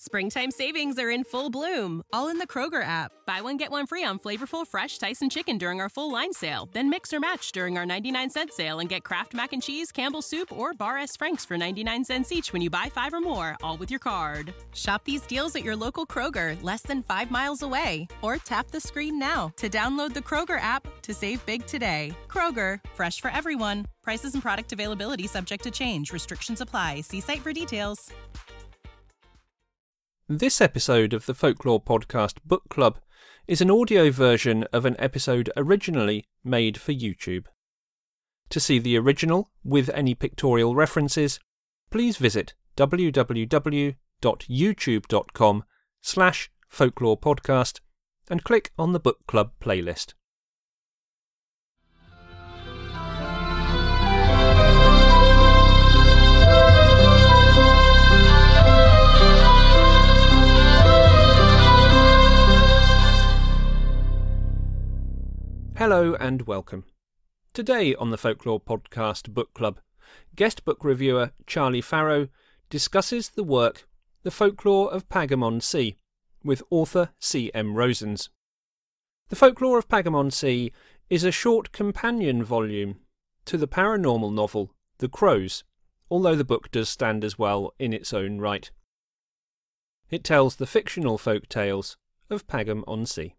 Springtime savings are in full bloom, all in the Kroger app. Buy one, get one free on flavorful fresh Tyson chicken during our full line sale. Then mix or match during our 99-cent sale and get Kraft Mac and Cheese, Campbell's Soup, or Bar S. Frank's for 99 cents each when you buy 5 or more, all with your card. Shop these deals at your local Kroger, less than 5 miles away. Or tap the screen now to download the Kroger app to save big today. Kroger, fresh for everyone. Prices and product availability subject to change. Restrictions apply. See site for details. This episode of the Folklore Podcast Book Club is an audio version of an episode originally made for YouTube. To see the original, with any pictorial references, please visit www.youtube.com/folklorepodcast and click on the Book Club playlist. Hello and welcome. Today on the Folklore Podcast Book Club, guest book reviewer Charlie Farrow discusses the work The Folklore of Pagamon Sea with author C.M. Rosens. The Folklore of Pagamon Sea is a short companion volume to the paranormal novel The Crows, although the book does stand as well in its own right. It tells the fictional folk tales of Pagamon Sea.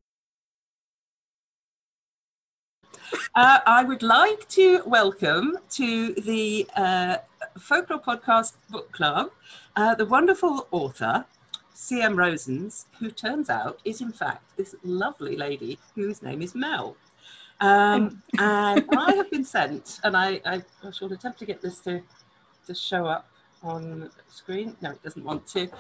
I would like to welcome to the Folklore Podcast Book Club the wonderful author, C.M. Rosens, who turns out is in fact this lovely lady whose name is Mel. And I have been sent, and I shall attempt to get this to show up on screen. No, it doesn't want to.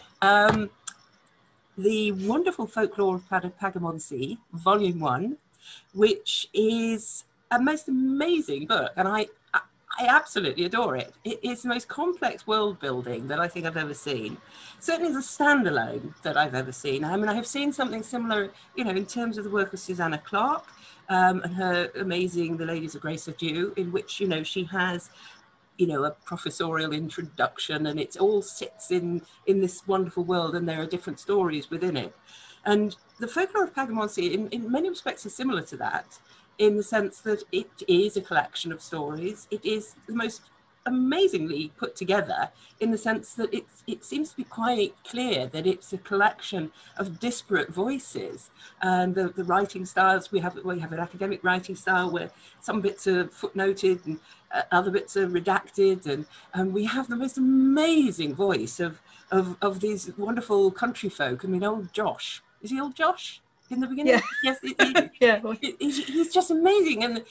The wonderful Folklore of Pagamon Sea, Volume 1, which is a most amazing book, and I absolutely adore it. It is the most complex world building that I think I've ever seen. Certainly the standalone that I've ever seen. I mean, I have seen something similar, in terms of the work of Susanna Clarke and her amazing The Ladies of Grace of Dew, in which, she has, a professorial introduction, and it all sits in this wonderful world, and there are different stories within it. And the Folklore of Pagamon Sea, in many respects, is similar to that, in the sense that it is a collection of stories. It is the most amazingly put together, in the sense that it seems to be quite clear that it's a collection of disparate voices. And the writing styles, we have an academic writing style where some bits are footnoted and other bits are redacted, and we have the most amazing voice of these wonderful country folk. I mean, old Josh. Is he old Josh in the beginning? Yeah. Yes. He's just amazing, and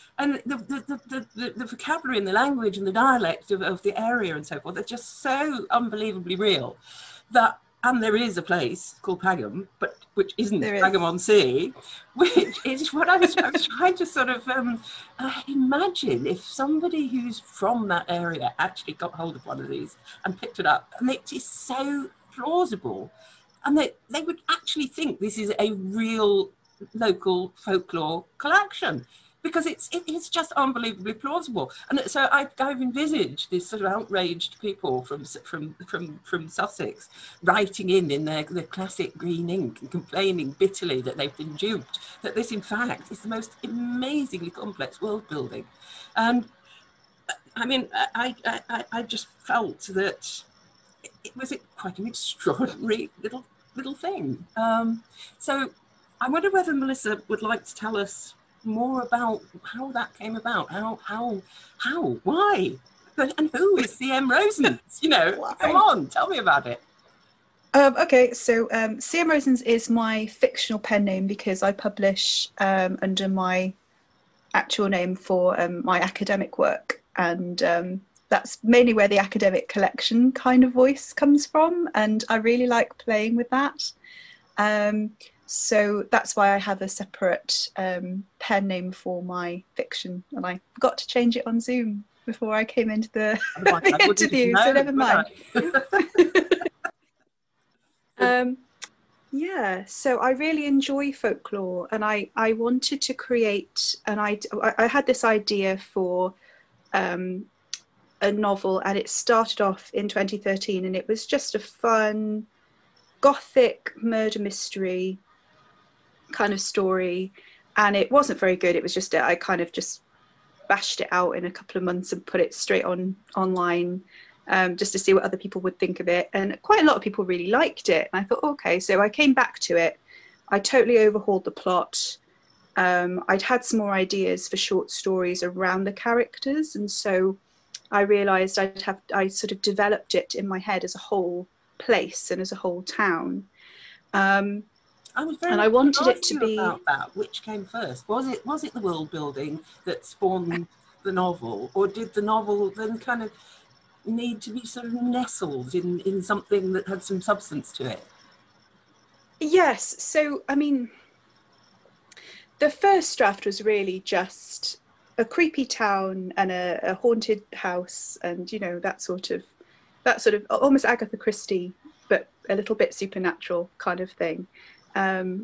the vocabulary and the language and the dialect of the area and so forth, they're just so unbelievably real. And there is a place called Pagam, but which isn't Pagamon Sea, which is what I was trying to sort of imagine if somebody who's from that area actually got hold of one of these and picked it up, and it is so plausible. And they would actually think this is a real local folklore collection, because it's just unbelievably plausible. And so I've envisaged these sort of outraged people from Sussex writing in their classic green ink and complaining bitterly that they've been duped, that this in fact is the most amazingly complex world building. And I mean, I just felt that it was quite an extraordinary little thing. So I wonder whether Melissa would like to tell us more about how that came about. How, why? And who is C.M. Rosens? Come on, tell me about it. Okay, so C.M. Rosens is my fictional pen name because I publish under my actual name for my academic work, and that's mainly where the academic collection kind of voice comes from, and I really like playing with that. So that's why I have a separate pen name for my fiction, and I forgot to change it on Zoom before I came into the interview, so never mind. Yeah, so I really enjoy folklore, and I wanted to create, and I had this idea for a novel, and it started off in 2013, and it was just a fun gothic murder mystery kind of story, and it wasn't very good. It was just I kind of just bashed it out in a couple of months and put it straight online, just to see what other people would think of it, and quite a lot of people really liked it. And I thought, okay, so I came back to it. I totally overhauled the plot. I'd had some more ideas for short stories around the characters, and so I realised I sort of developed it in my head as a whole place and as a whole town. I wanted it to be about that. Which came first? Was it the world building that spawned the novel, or did the novel then kind of need to be sort of nestled in something that had some substance to it? Yes. So I mean, the first draft was really just a creepy town and a haunted house, and that sort of almost Agatha Christie, but a little bit supernatural kind of thing. And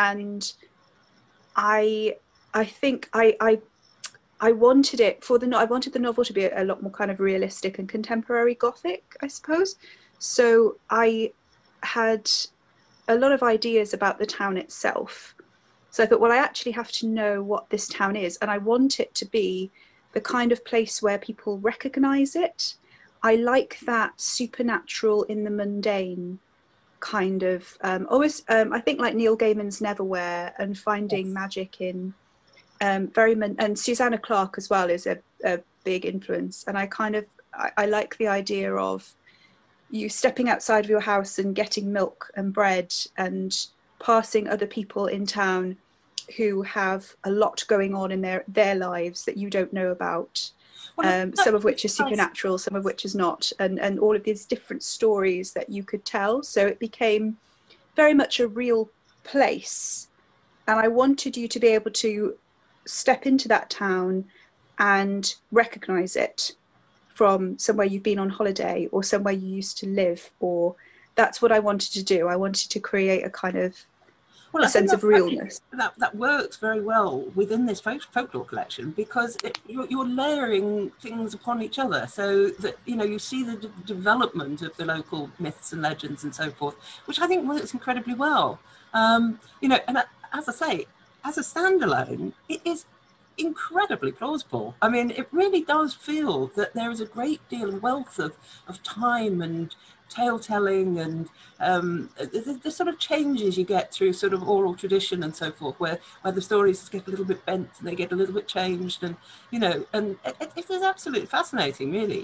I think I wanted it I wanted the novel to be a lot more kind of realistic and contemporary Gothic, I suppose. So I had a lot of ideas about the town itself. So I thought, well, I actually have to know what this town is, and I want it to be the kind of place where people recognize it. I like that supernatural in the mundane kind of I think like Neil Gaiman's Neverwhere, and finding magic in and Susanna Clarke as well is a big influence. And I like the idea of you stepping outside of your house and getting milk and bread and passing other people in town who have a lot going on in their lives that you don't know about. Some of which is supernatural, some of which is not, and all of these different stories that you could tell. So it became very much a real place, and I wanted you to be able to step into that town and recognize it from somewhere you've been on holiday or somewhere you used to live, or that's what I wanted to do. I wanted to create a kind of a sense of realness. That works very well within this folklore collection, because you're layering things upon each other, so that you see the development of the local myths and legends and so forth, which I think works incredibly well. And as I say, as a standalone, it is incredibly plausible. I mean, it really does feel that there is a great deal of wealth of time and tale telling, and the sort of changes you get through sort of oral tradition and so forth, where the stories get a little bit bent and they get a little bit changed, and and it is absolutely fascinating, really.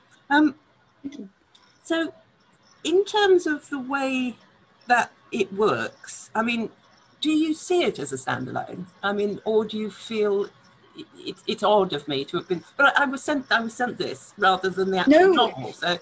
So in terms of the way that it works, I mean, do you see it as a standalone? I mean, or do you feel it's odd of me to have been, but I was sent this rather than the actual novel, so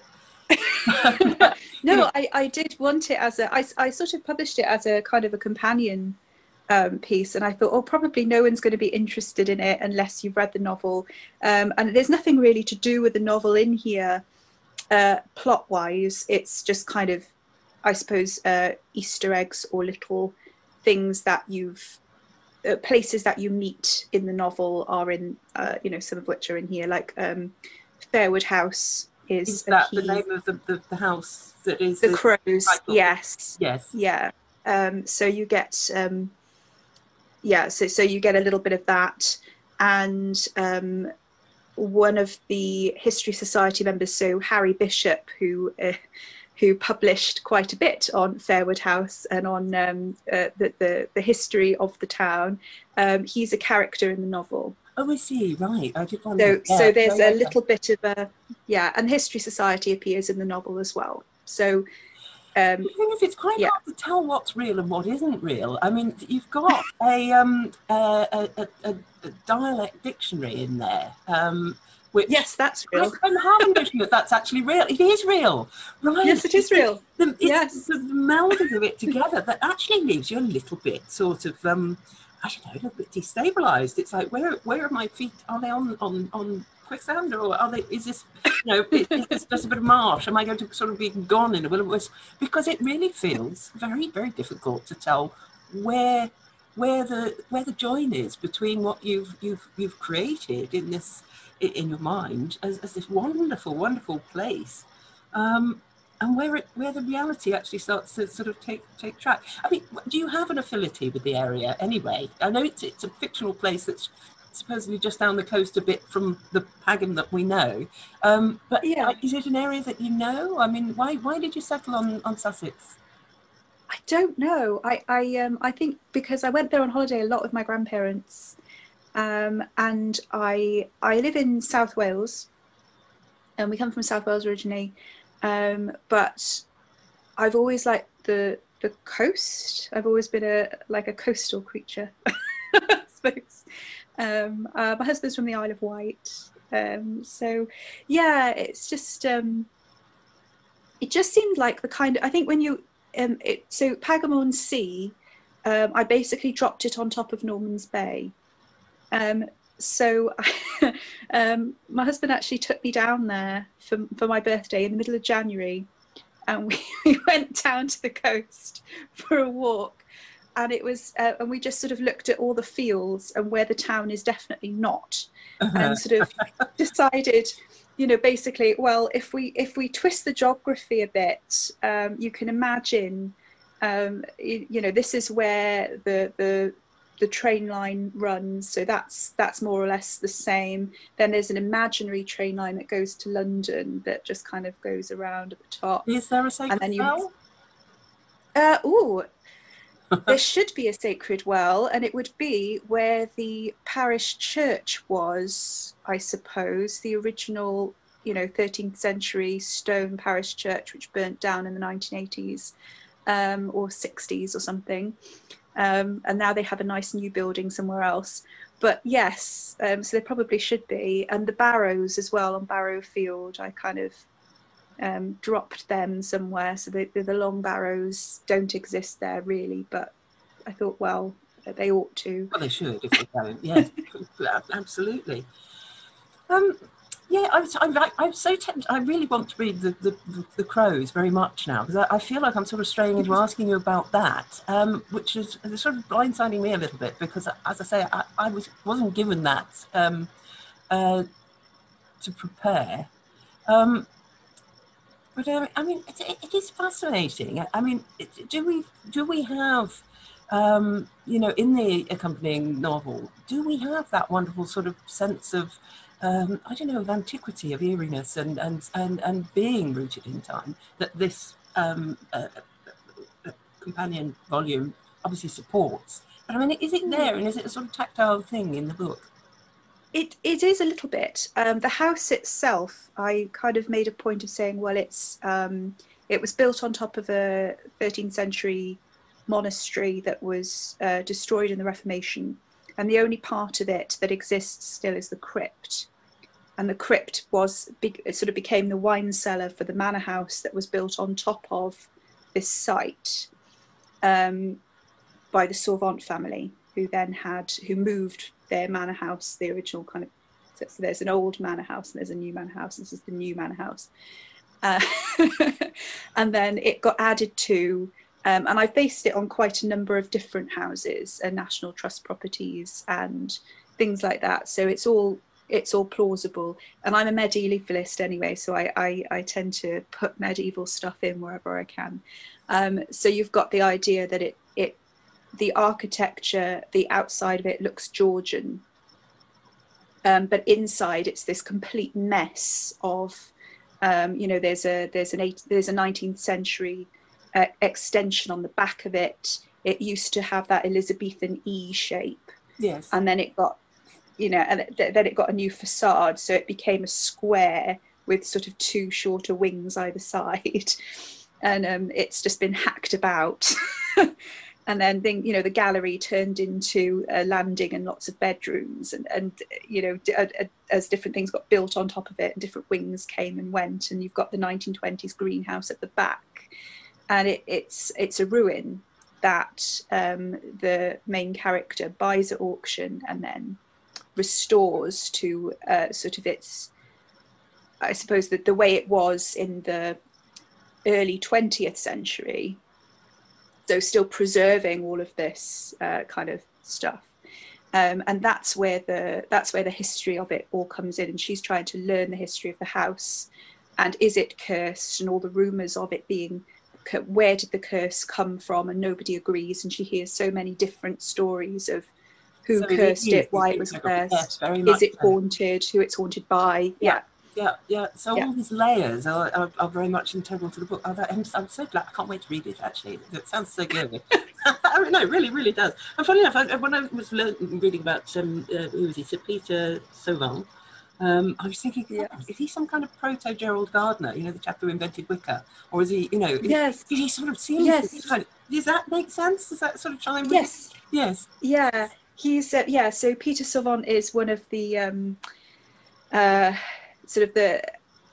No, I did want it as I sort of published it as a kind of a companion piece, and I thought, probably no one's going to be interested in it unless you've read the novel, and there's nothing really to do with the novel in here plot wise. It's just kind of, I suppose, Easter eggs or little things that you've places that you meet in the novel are in some of which are in here, like Fairwood House is that the name of the house that is the Crows. Yes. Yeah. So you get so you get a little bit of that, and one of the History Society members, so Harry Bishop, who published quite a bit on Fairwood House and on the history of the town. He's a character in the novel. Oh, I see. Right. I did wonder. So there's a little bit of and History Society appears in the novel as well. So the thing is, it's quite hard to tell what's real and what isn't real. I mean, you've got a dialect dictionary in there. Which, yes, that's real. I'm having notion that that's actually real. It is real, right? Yes, it is real. It's the melding of it together that actually leaves you a little bit sort of, I don't know, a little bit destabilised. It's like, where are my feet? Are they on quicksand, or are they? Is this, is this just a bit of marsh? Am I going to sort of be gone in a wilderness? Because it really feels very, very difficult to tell where the join is between what you've created in this. In your mind as this wonderful, wonderful place, and and where the reality actually starts to sort of take track. I mean, do you have an affinity with the area anyway? I know it's a fictional place that's supposedly just down the coast a bit from the Pagham that we know, but Yeah. is it an area that you know? I mean, why did you settle on Sussex? I don't know. I think because I went there on holiday a lot with my grandparents, and I live in South Wales, and we come from South Wales originally, but I've always liked the coast. I've always been a coastal creature, I suppose. My husband's from the Isle of Wight, so yeah, it's just it just seemed like the kind of, I think when you so Pagham on Sea, I basically dropped it on top of Norman's Bay. So my husband actually took me down there for my birthday in the middle of January, and we went down to the coast for a walk, and it was and we just sort of looked at all the fields and where the town is definitely not, and sort of decided, you know, basically, well, if we twist the geography a bit, you can imagine, you know, this is where the train line runs, so that's more or less the same. Then there's an imaginary train line that goes to London that just kind of goes around at the top. Is there a sacred well? There should be a sacred well, and it would be where the parish church was, I suppose, the original, you know, 13th century stone parish church, which burnt down in the 1980s or 60s or something. And now they have a nice new building somewhere else. But yes, so there probably should be. And the barrows as well on Barrow Field, I kind of dropped them somewhere. So the long barrows don't exist there really, but I thought, well, they ought to. Well, they should if they don't. Yes, absolutely. Yeah, I'm so tempted. I really want to read the Crows very much now, because I feel like I'm sort of straying into asking you about that, which is sort of blindsiding me a little bit, because, as I say, I wasn't given that to prepare. But I mean, it is fascinating. I mean, do we have, you know, in the accompanying novel, do we have that wonderful sort of sense of, I don't know, of antiquity, of eeriness, and being rooted in time, that this companion volume obviously supports? But I mean, is it there, and is it a sort of tactile thing in the book? It is a little bit. The house itself, I kind of made a point of saying, well, it was built on top of a 13th century monastery that was destroyed in the Reformation, and the only part of it that exists still is the crypt. And the crypt it sort of became the wine cellar for the manor house that was built on top of this site by the Sauvant family, who moved their manor house, the original kind of, so there's an old manor house and there's a new manor house. This is the new manor house. And then it got added to, and I've based it on quite a number of different houses and National Trust properties and things like that. So it's all plausible. And I'm a medievalist anyway, so I tend to put medieval stuff in wherever I can. So you've got the idea that the architecture, the outside of it looks Georgian, but inside it's this complete mess of, you know, there's a 19th century extension on the back of it. It used to have that Elizabethan E shape. Yes. And then it got, you know, and then it got a new facade, so it became a square with sort of two shorter wings either side, and it's just been hacked about. And then, you know, the gallery turned into a landing and lots of bedrooms, and you know, as different things got built on top of it, and different wings came and went, and you've got the 1920s greenhouse at the back, and it's a ruin that the main character buys at auction and then restores to sort of its, I suppose, the way it was in the early 20th century. So still preserving all of this kind of stuff, and that's where the history of it all comes in. And she's trying to learn the history of the house, and is it cursed, and all the rumours of it being, where did the curse come from, and nobody agrees, and she hears so many different stories of who cursed it, why it was cursed, yes, very is much it so. haunted, who it's haunted by. Yeah. So all these layers are very much integral to the book. I'm so glad. I can't wait to read it, actually. It sounds so good. I mean, no, it really, really does. And funny enough, when I was reading about, who was he, Sir Peter Sauvant, I was thinking, is he some kind of proto-Gerald Gardner, the chap who invented Wicca? Or is he, Yes. Did he sort of seem does that make sense? Does that sort of chime with? Yes. Yeah. He's, so Peter Sauvant is one of the, sort of the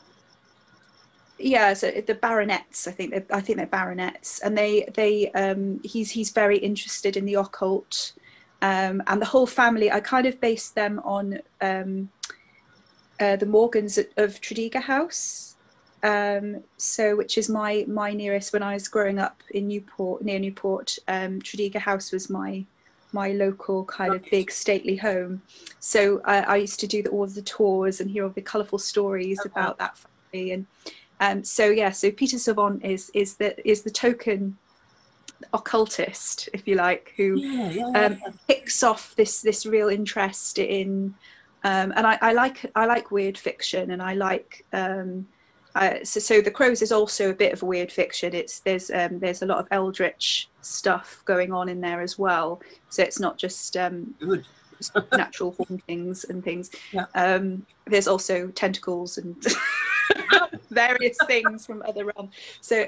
baronets. I think they're baronets, and he's very interested in the occult, and the whole family. I kind of based them on the Morgans of Tredegar House, which is my nearest. When I was growing up in near Newport, Tredegar House was my local kind of big stately home. So I used to do all of the tours and hear all the colourful stories about that family. And so Peter Sauvant is the token occultist, if you like, who picks off this real interest in, and I like weird fiction, and I like so The Crows is also a bit of a weird fiction. There's a lot of eldritch stuff going on in there as well, so it's not just natural hauntings and things. There's also tentacles and various things from other realms. So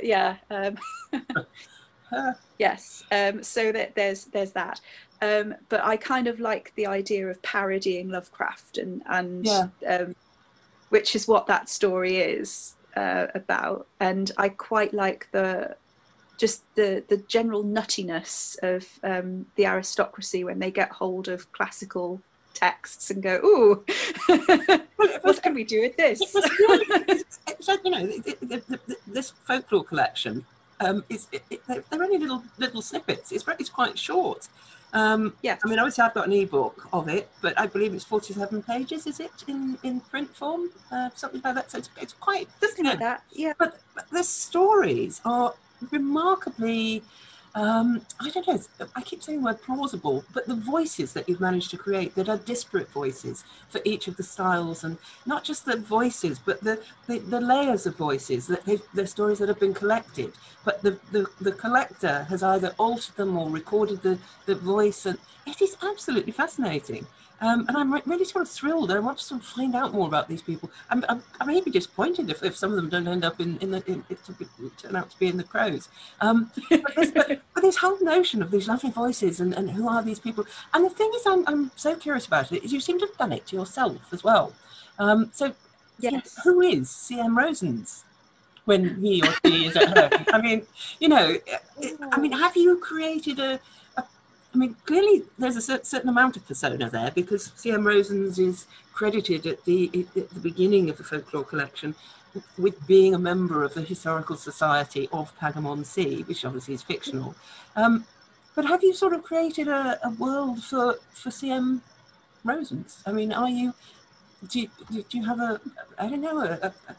yes, so that there's that, but I kind of like the idea of parodying Lovecraft and which is what that story is about. And I quite like the general nuttiness of the aristocracy when they get hold of classical texts and go, ooh, what can we do with this? It's like, this folklore collection, they're only little snippets. It's quite short. Yes. I mean, obviously I've got an ebook of it, but I believe it's 47 pages, is it, in print form? Something like that. So it's quite... Something like that, yeah. But the stories are remarkably... I don't know, I keep saying the word plausible, but the voices that you've managed to create that are disparate voices for each of the styles, and not just the voices, but the layers of voices, that the stories that have been collected, but the collector has either altered them or recorded the voice, and it is absolutely fascinating. And I'm really sort of thrilled. I want to sort of find out more about these people. I may be disappointed if some of them don't end up turn out to be in The Crows. But this whole notion of these lovely voices and who are these people? And the thing is, I'm so curious about it, is you seem to have done it yourself as well. Yes. Who is C.M. Rosens when he or she is at home? I mean, have you created I mean, clearly there's a certain amount of persona there, because C.M. Rosens is credited at the beginning of the folklore collection with being a member of the Historical Society of Pagamon-Sea, which obviously is fictional. But have you sort of created a world for C.M. Rosens? I mean, do you have I don't know,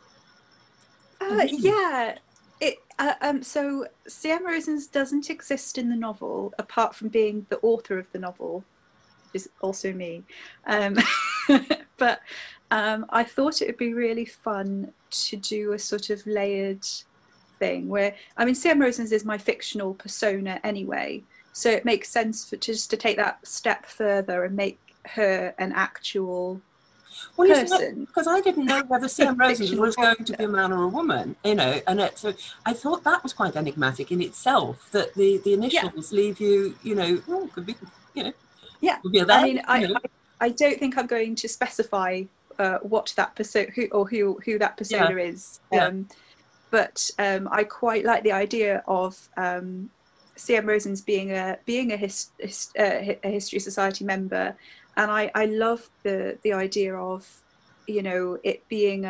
yeah. So C.M. Rosens doesn't exist in the novel, apart from being the author of the novel, which is also me. But I thought it would be really fun to do a sort of layered thing where, I mean, C.M. Rosens is my fictional persona anyway, so it makes sense to take that step further and make her an actual person. Because I didn't know whether C.M. Rosens was going to be a man or a woman, so I thought that was quite enigmatic in itself, that the initials leave you, could be, could be a they, I mean, I don't think I'm going to specify what that persona, who that persona is. But I quite like the idea of C.M. Rosens being a History Society member. And I love the idea of, it being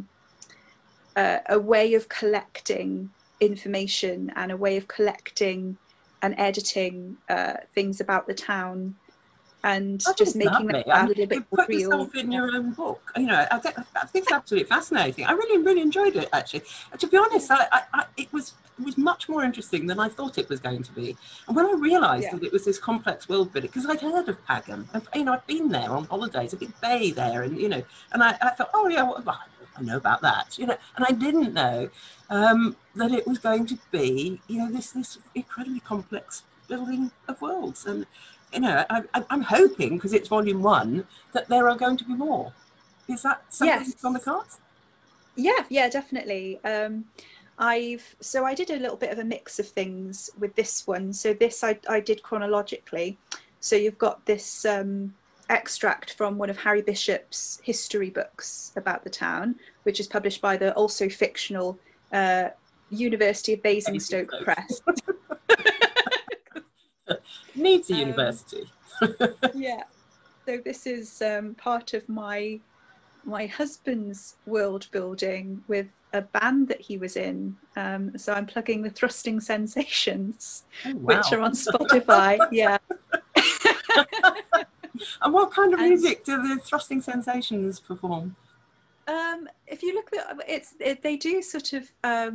a way of collecting information and a way of collecting and editing things about the town, and That just is making lovely. that sound a And little you bit more put real. yourself in your own book. You know, I think it's absolutely fascinating. I really enjoyed it, actually. To be honest, it was much more interesting than I thought it was going to be. And when I realised that it was this complex world building, because I'd heard of Pagham, and, I'd been there on holidays, a big bay there, and and I thought, oh yeah, well, I know about that, and I didn't know that it was going to be, this incredibly complex building of worlds. And I'm hoping, because it's volume 1, that there are going to be more. Is that something that's on the cards? Yeah, definitely. I did a little bit of a mix of things with this one. So this I did chronologically. So you've got this extract from one of Harry Bishop's history books about the town, which is published by the also fictional University of Basingstoke Press. Needs a university. Yeah. So this is part of my husband's world building with a band that he was in. So I'm plugging the Thrusting Sensations, which are on Spotify. Yeah. And what kind of music do the Thrusting Sensations perform? If you look at they do sort of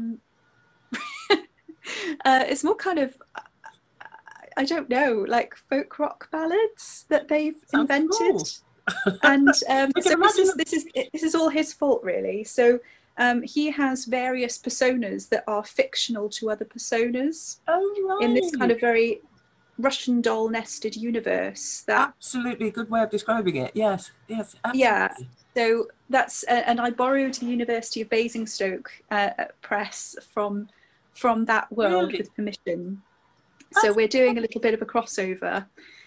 it's more kind of, I don't know, like folk rock ballads that they've invented. Cool. And so this is all his fault, really. So he has various personas that are fictional to other personas. Oh, right. In this kind of very Russian doll nested universe. Absolutely, a good way of describing it. Yes, absolutely. Yeah. So that's and I borrowed the University of Basingstoke Press from that world with permission. So we're doing a little bit of a crossover.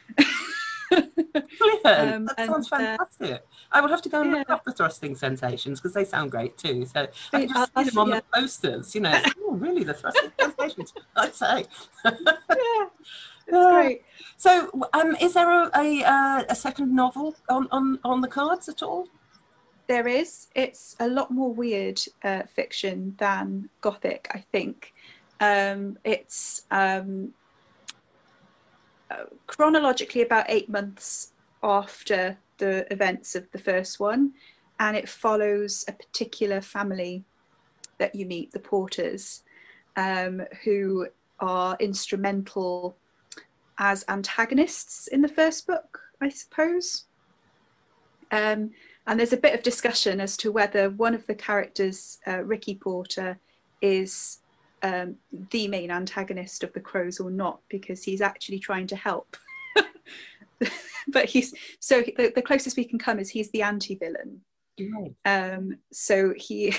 Brilliant. That sounds fantastic. I will have to go and look up the Thrusting Sensations, because they sound great too. So I can just see them on the posters, Oh, really, the Thrusting Sensations, I'd say. That's great. So is there a second novel on the cards at all? There is. It's a lot more weird fiction than Gothic, I think. It's chronologically about 8 months after the events of the first one, and it follows a particular family that you meet, the Porters, who are instrumental as antagonists in the first book, I suppose. And there's a bit of discussion as to whether one of the characters, Ricky Porter, is the main antagonist of the Crows or not, because he's actually trying to help. But the closest we can come is he's the anti-villain. Right. So he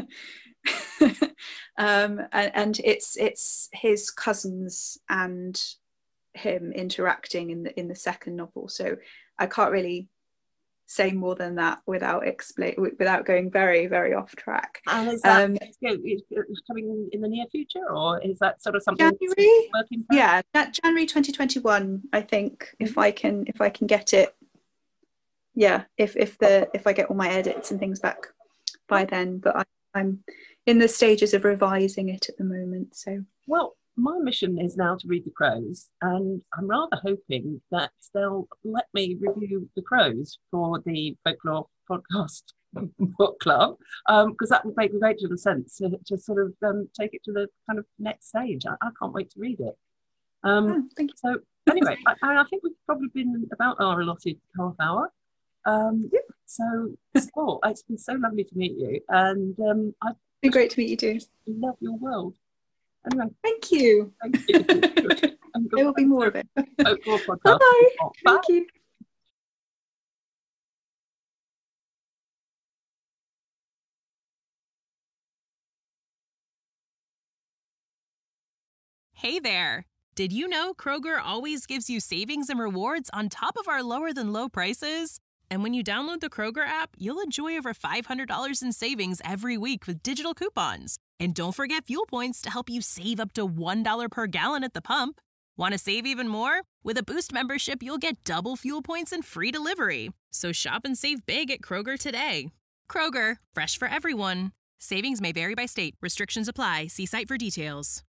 and it's his cousins and him interacting in the second novel. So I can't really say more than that without going very, very off track. And is that coming in the near future, or is that sort of something January? Yeah, January 2021, I think, if I can get it. Yeah, if I get all my edits and things back by then, but I'm in the stages of revising it at the moment. So my mission is now to read The Crows, and I'm rather hoping that they'll let me review The Crows for the Folklore Podcast Book Club, because that would make a great deal of sense to sort of take it to the kind of next stage. I can't wait to read it. Thank you. So anyway, I think we've probably been about our allotted half hour. So it's been so lovely to meet you, and it's been great to meet you too. Love your world. Anyway, thank you. There will be more of it. Bye. Thank you. Hey there. Did you know Kroger always gives you savings and rewards on top of our lower than low prices? And when you download the Kroger app, you'll enjoy over $500 in savings every week with digital coupons. And don't forget fuel points to help you save up to $1 per gallon at the pump. Want to save even more? With a Boost membership, you'll get double fuel points and free delivery. So shop and save big at Kroger today. Kroger, fresh for everyone. Savings may vary by state. Restrictions apply. See site for details.